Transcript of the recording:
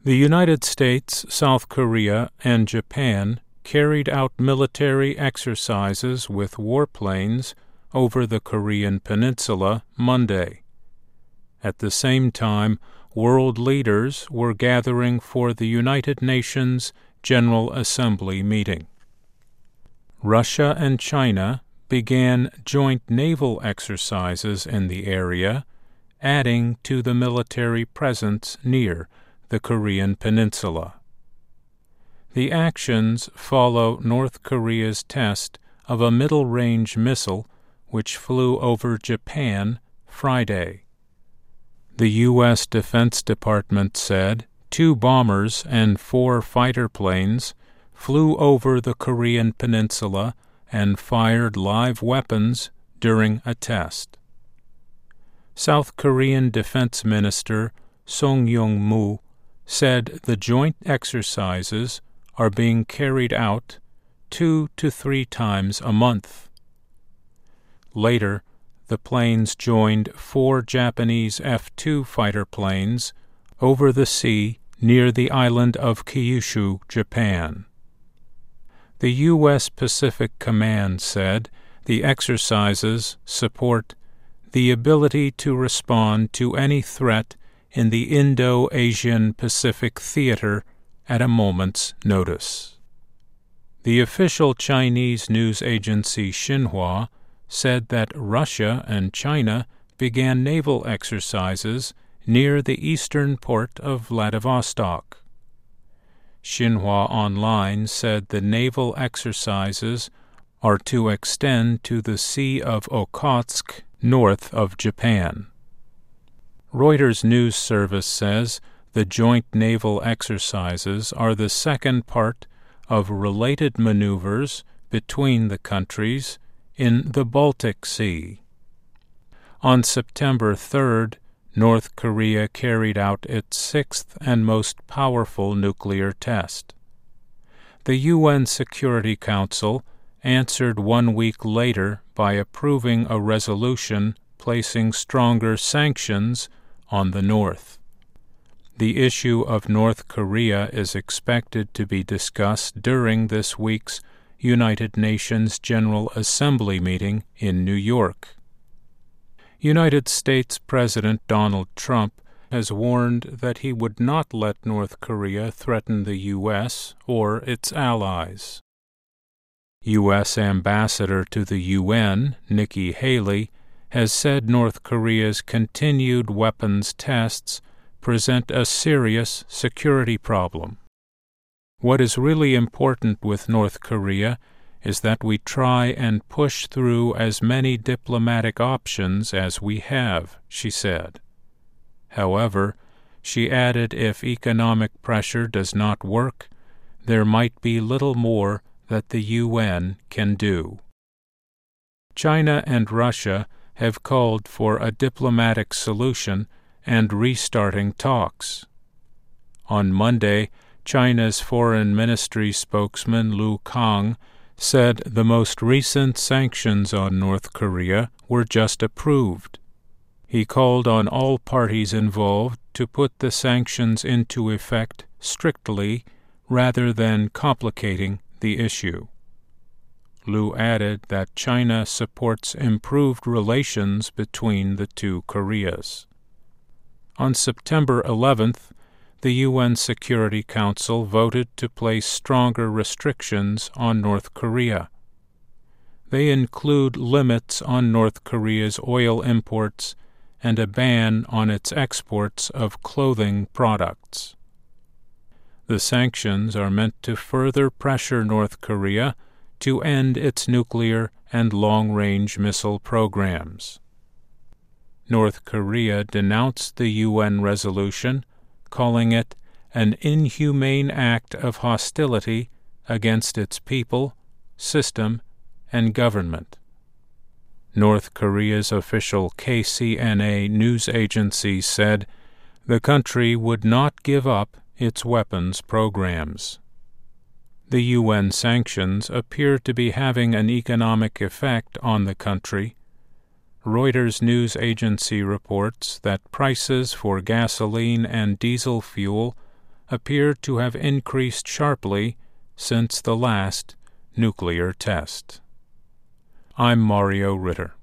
The United States, South Korea, and Japan carried out military exercises with warplanes over the Korean Peninsula Monday. At the same time, world leaders were gathering for the United Nations General Assembly meeting. Russia and China began joint naval exercises in the area, adding to the military presence near the Korean Peninsula. The actions follow North Korea's test of a middle-range missile which flew over Japan Friday. The U.S. Defense Department said 2 bombers and 4 fighter planes flew over the Korean Peninsula and fired live weapons during a test. South Korean Defense Minister Song Yong-mu said the joint exercises are being carried out 2 to 3 times a month. Later, the planes joined 4 Japanese F-2 fighter planes over the sea near the island of Kyushu, Japan. The U.S. Pacific Command said the exercises support the ability to respond to any threat in the Indo-Asian Pacific theater at a moment's notice. The official Chinese news agency Xinhua said that Russia and China began naval exercises near the eastern port of Vladivostok. Xinhua Online said the naval exercises are to extend to the Sea of Okhotsk north of Japan. Reuters news service says the joint naval exercises are the second part of related maneuvers between the countries in the Baltic Sea. On September 3rd, North Korea carried out its 6th and most powerful nuclear test. The UN Security Council answered 1 week later by approving a resolution placing stronger sanctions on the North. The issue of North Korea is expected to be discussed during this week's United Nations General Assembly meeting in New York. United States President Donald Trump has warned that he would not let North Korea threaten the U.S. or its allies. U.S. Ambassador to the UN, Nikki Haley, has said North Korea's continued weapons tests present a serious security problem. What is really important with North Korea is that we try and push through as many diplomatic options as we have, she said. However, she added if economic pressure does not work, there might be little more that the UN can do. China and Russia have called for a diplomatic solution and restarting talks. On Monday, China's Foreign Ministry spokesman Lu Kang said the most recent sanctions on North Korea were just approved. He called on all parties involved to put the sanctions into effect strictly rather than complicating the issue. Lu added that China supports improved relations between the 2 Koreas. On September 11th, the UN Security Council voted to place stronger restrictions on North Korea. They include limits on North Korea's oil imports and a ban on its exports of clothing products. The sanctions are meant to further pressure North Korea to end its nuclear and long-range missile programs. North Korea denounced the UN resolution, calling it an inhumane act of hostility against its people, system, and government. North Korea's official KCNA news agency said the country would not give up its weapons programs. The UN sanctions appear to be having an economic effect on the country. Reuters news agency reports that prices for gasoline and diesel fuel appear to have increased sharply since the last nuclear test. I'm Mario Ritter.